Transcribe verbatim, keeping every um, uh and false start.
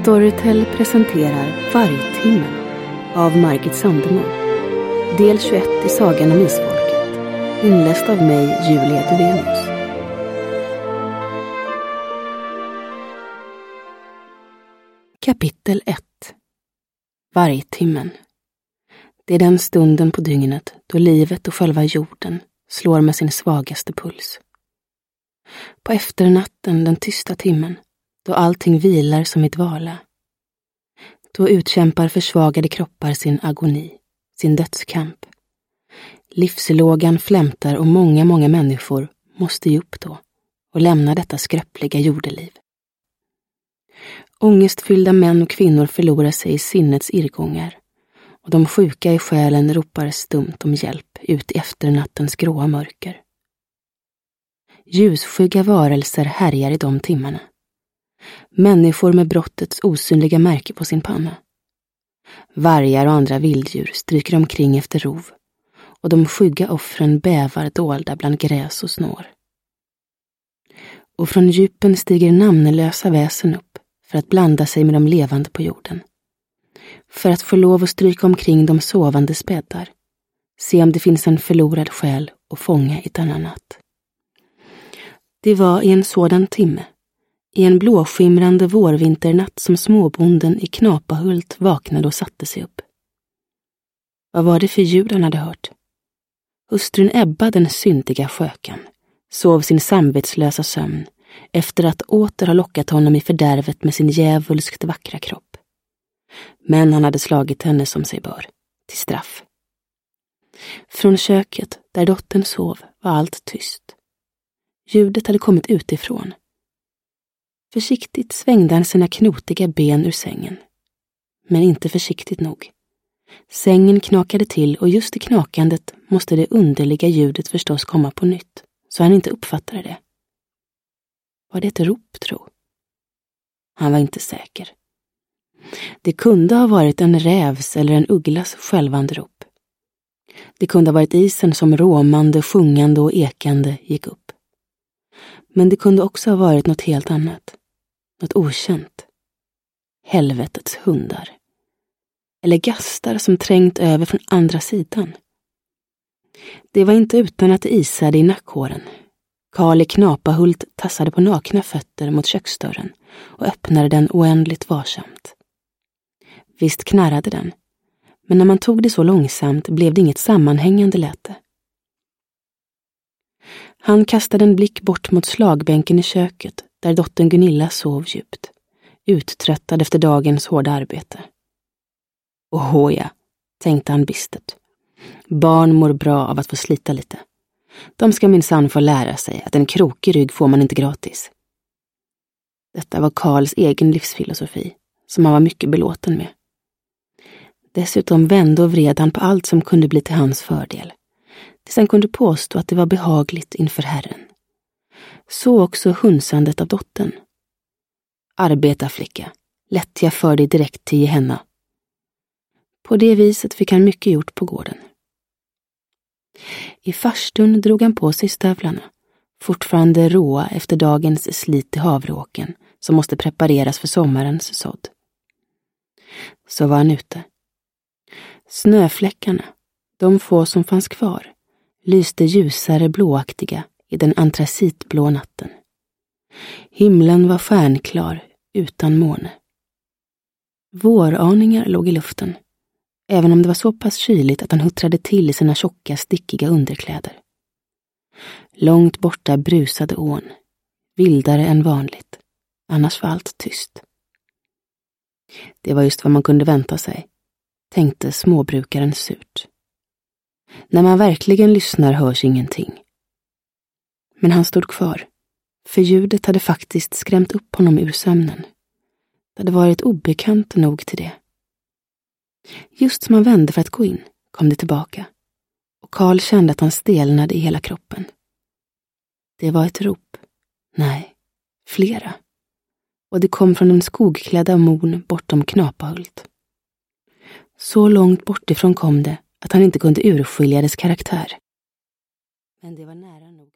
Storytel presenterar Vargtimmen av Margit Sandemo. Del tjugoett i Sagan om Isfolket. Inläst av mig, Julia Duvenius. Kapitel ett. Vargtimmen. Det är den stunden på dygnet då livet och själva jorden slår med sin svagaste puls. På efternatten, den tysta timmen, då allting vilar som i dvala. Då utkämpar försvagade kroppar sin agoni, sin dödskamp. Livslågan flämtar och många, många människor måste ge upp då och lämna detta skröpliga jordeliv. Ångestfyllda män och kvinnor förlorar sig i sinnets irrgångar och de sjuka i själen ropar stumt om hjälp ut i efternattens gråa mörker. Ljusskygga varelser härjar i de timmarna. Människor med brottets osynliga märke på sin panna. Vargar och andra vilddjur stryker omkring efter rov och de skygga offren bävar dolda bland gräs och snår. Och från djupen stiger namnlösa väsen upp för att blanda sig med de levande på jorden. För att få lov att stryka omkring de sovande späddar. Se om det finns en förlorad själ och fånga i denna natt. Det var i en sådan timme, i en blåskimrande vårvinternatt som småbonden i Knapahult vaknade och satte sig upp. Vad var det för ljud han hade hört? Hustrun Ebba, den syndiga skökan, sov sin samvetslösa sömn efter att åter ha lockat honom i fördärvet med sin djävulskt vackra kropp. Men han hade slagit henne som sig bör, till straff. Från köket, där dottern sov, var allt tyst. Ljudet hade kommit utifrån. Försiktigt svängde han sina knotiga ben ur sängen. Men inte försiktigt nog. Sängen knakade till och just i knakandet måste det underliga ljudet förstås komma på nytt, så han inte uppfattade det. Var det ett rop, tro? Han var inte säker. Det kunde ha varit en rävs eller en ugglas skälvande rop. Det kunde ha varit isen som råmande, sjungande och ekande gick upp. Men det kunde också ha varit något helt annat. Något okänt. Helvetets hundar. Eller gastar som trängt över från andra sidan. Det var inte utan att det isade i nackhåren. Karl i Knapahult tassade på nakna fötter mot köksdörren och öppnade den oändligt varsamt. Visst knarrade den, men när man tog det så långsamt blev det inget sammanhängande läte. Han kastade en blick bort mot slagbänken i köket där dottern Gunilla sov djupt, uttröttad efter dagens hårda arbete. Åh ja, tänkte han bistert. Barn mår bra av att få slita lite. De ska minsann få lära sig att en krokig rygg får man inte gratis. Detta var Karls egen livsfilosofi, som han var mycket belåten med. Dessutom vände och vred han på allt som kunde bli till hans fördel. Tills han kunde påstå att det var behagligt inför Herren. Så också hunsandet av dottern. Arbeta, flicka. Lätt jag för dig direkt till Gehenna. På det viset fick han mycket gjort på gården. I farstun drog han på sig stövlarna, fortfarande råa efter dagens slit i havråken som måste prepareras för sommarens sådd. Så var han ute. Snöfläckarna, de få som fanns kvar, lyste ljusare blåaktiga i den antracitblå natten. Himlen var stjärnklar utan måne. Våraningar låg i luften, även om det var så pass kyligt att han huttrade till i sina tjocka, stickiga underkläder. Långt borta brusade ån, vildare än vanligt, annars var allt tyst. Det var just vad man kunde vänta sig, tänkte småbrukaren surt. När man verkligen lyssnar hörs ingenting. Men han stod kvar, för ljudet hade faktiskt skrämt upp honom ur sömnen. Det hade varit obekant nog till det. Just som han vände för att gå in kom det tillbaka, och Karl kände att han stelnade i hela kroppen. Det var ett rop. Nej, flera. Och det kom från den skogklädda mon bortom Knapahult. Så långt bortifrån kom det att han inte kunde urskilja dess karaktär. Men det var nära nog.